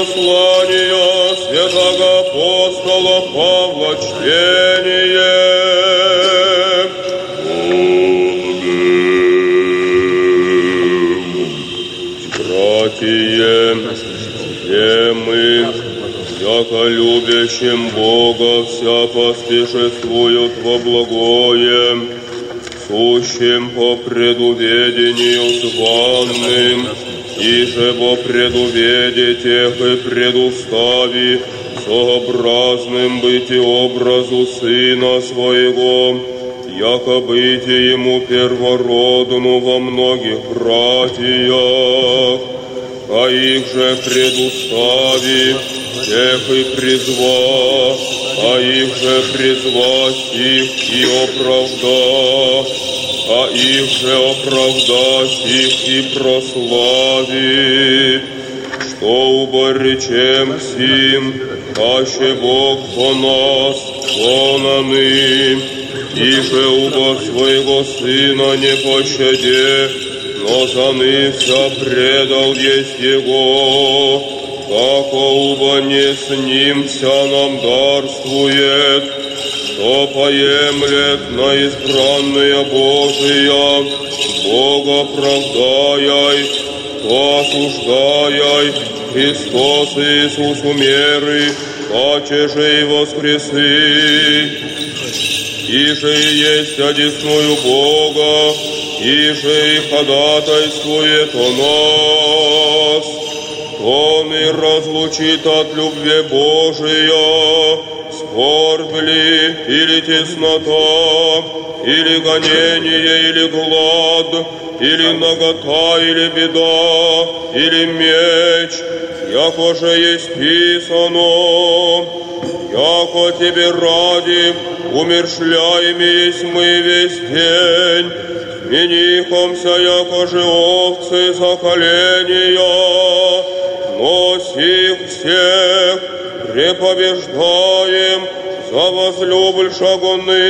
Послание святого апостола Павла чтение. Братья, все мы, яко любящим Бога, вся поспешествуют во благое, сущим по предуведению званным, и же по предуведе тех и предустави, сообразным быть образу Сына Своего, яко быть Ему первородну во многих братьях, а их же предустави, тех и призва, а их же призвать их и оправда, а их же оправдать их и прославить, что уборечем сим, аще Бог по нас, понаны, и же уба своего Сына не пощаде, но за вся предал есть Его, како уба не с Ним вся нам дарствует, что поемлет на избранные Божия, Бога правдаяй, то осуждаяй, Христос Иисус умеры, паче же и воскресы, и же есть одесную Бога, и же и ходатайствует о нас. Он и разлучит от любви Божия, скорбь ли, или теснота, или гонение, или глад, или нагота, или беда, или меч, яко же есть писано, яко тебе ради умершляеми есть мы весь день, сменихомся, яко же овцы за коления, но сих всех препобеждаем за возлюбленшагоны,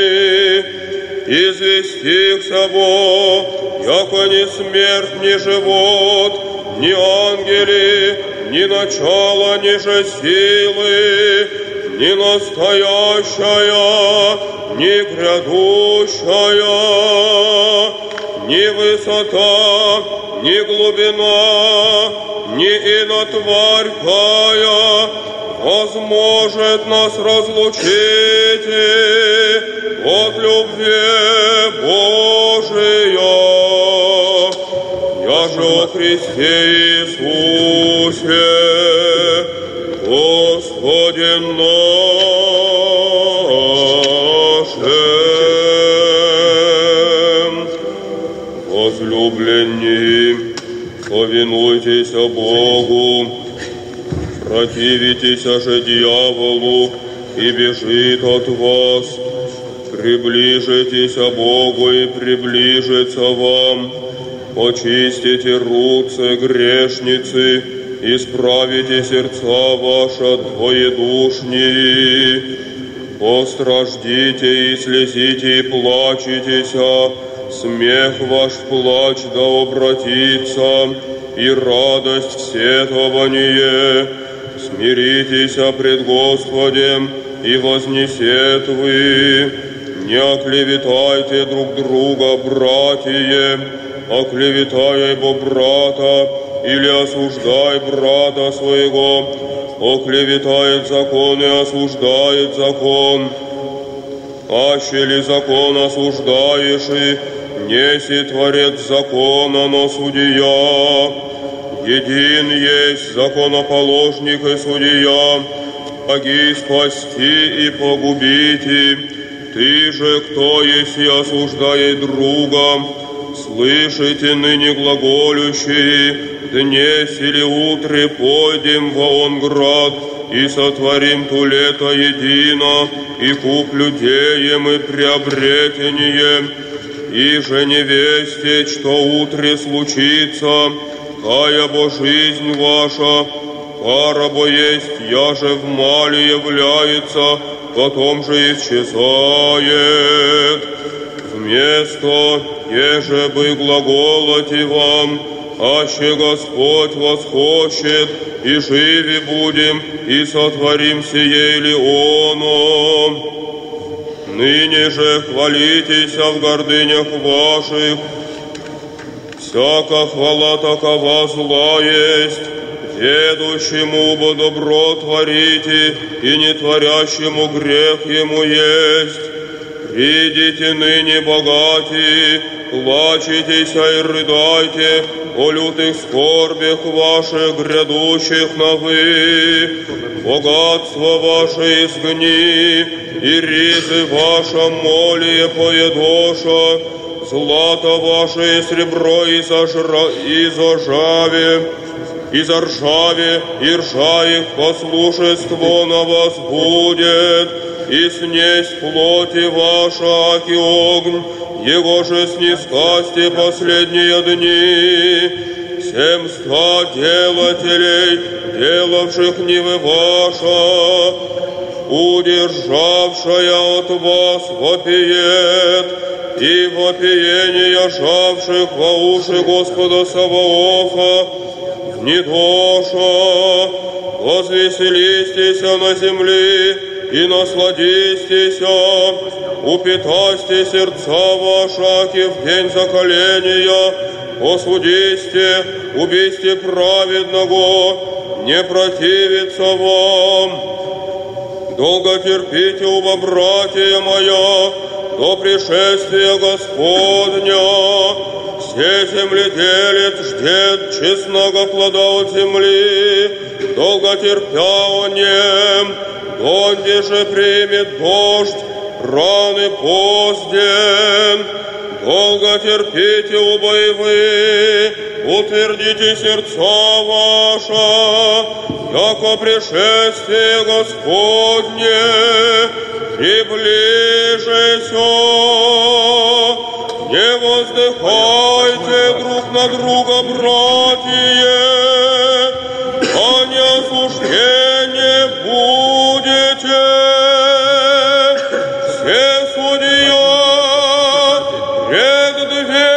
известихся Бог, яко ни смерть, ни живот, ни ангели, ни начало, ни же силы, ни настоящая, ни грядущая, ни высота, ни глубина, ни ина тварь кая возможет нас разлучить от любви Божия. Я же о Христе Иисусе, Господе нашим. Возлюбленные, повинуйтесь Богу, противитесь же дьяволу, и бежит от вас. Приближитесь Богу, и приближится вам. Очистите руцы грешницы, исправите сердца ваши двоедушние. Постраждите и слезите, и плачетеся, смех ваш в плач да обратится, и радость в сетование. Смиритесь пред Господем, и вознесет вы. Не оклеветайте друг друга, братья, оклеветай бо брата, или осуждай брата своего, оклеветает закон и осуждает закон. Аще ли закон осуждаешь, и неси творец закона, но судья. Един есть законоположник и судья, боги спасти и погубите. Ты же, кто есть и осуждает друга, слышите ныне глаголющие, днесь или утре пойдем во он град, и сотворим ту лето едино, и куплю деем и приобретение, и же невесте, что утре случится, кая бо жизнь ваша, пара бо есть, я же в мале является, потом же исчезает. Вместо, еже бы глаголоти вам, аще Господь восхочет, и живи будем, и сотворим сие ли оно. Ныне же хвалитесь в гордынях ваших, всяка хвала такова зла есть, ведущему бо добро творите, и не творящему грех ему есть. Придите ныне богати, плачетеся и рыдайте о лютых скорбях ваших, грядущих на вы. Богатство ваше изгни, и ризы ваша молие поедоша, злато ваше и серебро и заржаве, и ржа их послушество на вас будет, и снесть плоти ваша, аки огонь, его же снискасти последние дни. Семства делателей, делавших нивы ваша, удержавшая от вас вопиет, и вопиение жавших во уши Господа Саваофа гнедоша. Возвеселистесь на земле и насладистесь, упитасьте сердца ваша, аки в день заколения, осудисте, убийте праведного, не противится вам. Долго терпите, оба братья моя, до пришествия Господня. Все земледелец ждет честного плода от земли, долго терпя о нем, донде же примет дождь, раны позден. Долго терпите, оба и вы, утвердите сердца ваша, яко пришествие Господне приближися. Не воздыхайте друг на друга, братья, а не осуждение будете. Все судья пред дверью